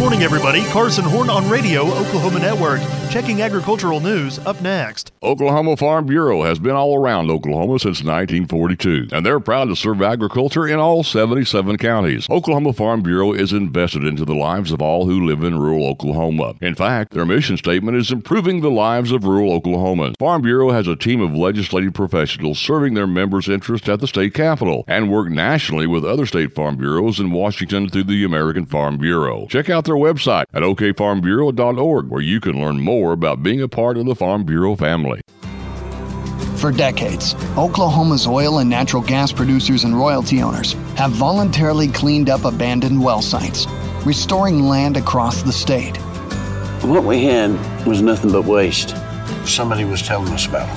morning, everybody. Carson Horn on Radio, Oklahoma Network. Checking agricultural news up next. Oklahoma Farm Bureau has been all around Oklahoma since 1942, and they're proud to serve agriculture in all 77 counties. Oklahoma Farm Bureau is invested into the lives of all who live in rural Oklahoma. In fact, their mission statement is improving the lives of rural Oklahomans. Farm Bureau has a team of legislative professionals serving their members' interests at the state capitol and work nationally with other state farm bureaus in Washington through the American Farm Bureau. Check out their website at okfarmbureau.org, where you can learn more about being a part of the Farm Bureau family. For decades, Oklahoma's oil and natural gas producers and royalty owners have voluntarily cleaned up abandoned well sites, restoring land across the state. What we had was nothing but waste. Somebody was telling us about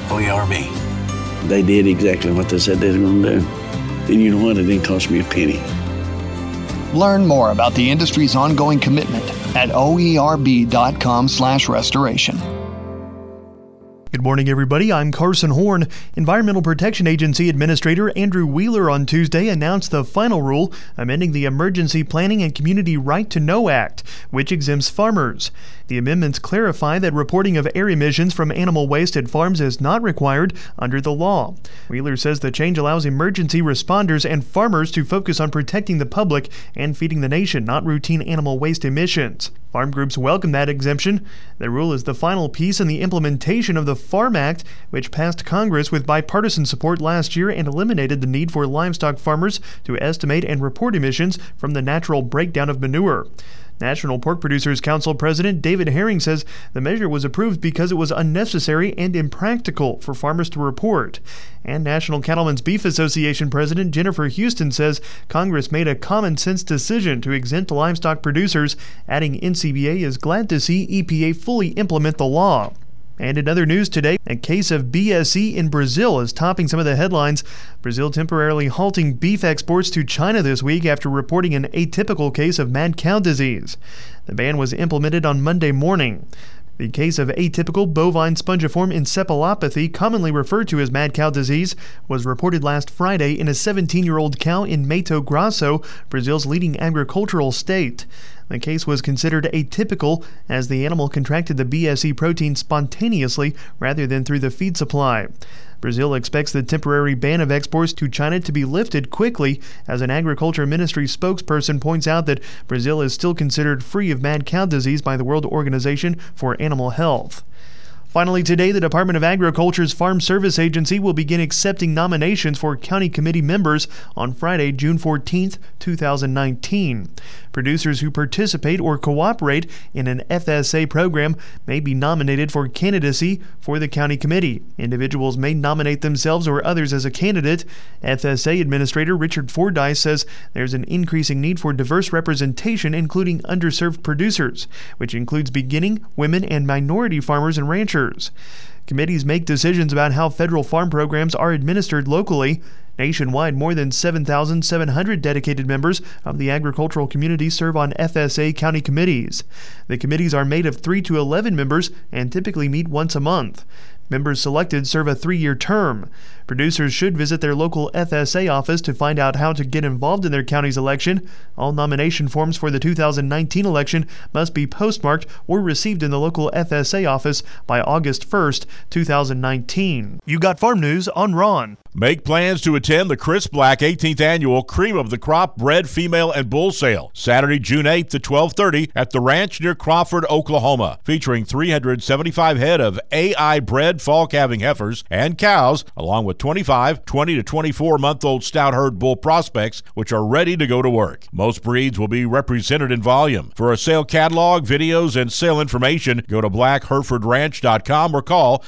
OERB. They did exactly what they said they were going to do. And you know what? It didn't cost me a penny. Learn more about the industry's ongoing commitment at oerb.com/restoration. Good morning, everybody. I'm Carson Horn. Environmental Protection Agency Administrator Andrew Wheeler on Tuesday announced the final rule amending the Emergency Planning and Community Right to Know Act, which exempts farmers. The amendments clarify that reporting of air emissions from animal waste at farms is not required under the law. Wheeler says the change allows emergency responders and farmers to focus on protecting the public and feeding the nation, not routine animal waste emissions. Farm groups welcome that exemption. The rule is the final piece in the implementation of the Farm Act, which passed Congress with bipartisan support last year and eliminated the need for livestock farmers to estimate and report emissions from the natural breakdown of manure. National Pork Producers Council President David Herring says the measure was approved because it was unnecessary and impractical for farmers to report. And National Cattlemen's Beef Association President Jennifer Houston says Congress made a common-sense decision to exempt livestock producers, adding NCBA is glad to see EPA fully implement the law. And in other news today, a case of BSE in Brazil is topping some of the headlines. Brazil temporarily halting beef exports to China this week after reporting an atypical case of mad cow disease. The ban was implemented on Monday morning. The case of atypical bovine spongiform encephalopathy, commonly referred to as mad cow disease, was reported last Friday in a 17-year-old cow in Mato Grosso, Brazil's leading agricultural state. The case was considered atypical as the animal contracted the BSE protein spontaneously rather than through the feed supply. Brazil expects the temporary ban of exports to China to be lifted quickly, as an agriculture ministry spokesperson points out that Brazil is still considered free of mad cow disease by the World Organization for Animal Health. Finally, today, the Department of Agriculture's Farm Service Agency will begin accepting nominations for county committee members on Friday, June 14, 2019. Producers who participate or cooperate in an FSA program may be nominated for candidacy for the county committee. Individuals may nominate themselves or others as a candidate. FSA Administrator Richard Fordyce says there's an increasing need for diverse representation, including underserved producers, which includes beginning, women, and minority farmers and ranchers. Committees make decisions about how federal farm programs are administered locally. Nationwide, more than 7,700 dedicated members of the agricultural community serve on FSA county committees. The committees are made of 3 to 11 members and typically meet once a month. Members selected serve a 3-year term. Producers should visit their local FSA office to find out how to get involved in their county's election. All nomination forms for the 2019 election must be postmarked or received in the local FSA office by August 1st, 2019. You got farm news on Ron. Make plans to attend the Chris Black 18th Annual Cream of the Crop Bred Female and Bull Sale, Saturday, June 8th at 12:30 at the ranch near Crawford, Oklahoma, featuring 375 head of AI-bred fall calving heifers and cows, along with 25, 20 to 24-month-old stout herd bull prospects, which are ready to go to work. Most breeds will be represented in volume. For a sale catalog, videos, and sale information, go to blackherefordranch.com or call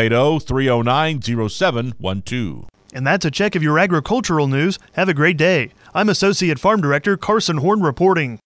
580-309-0712. And that's a check of your agricultural news. Have a great day. I'm Associate Farm Director Carson Horn reporting.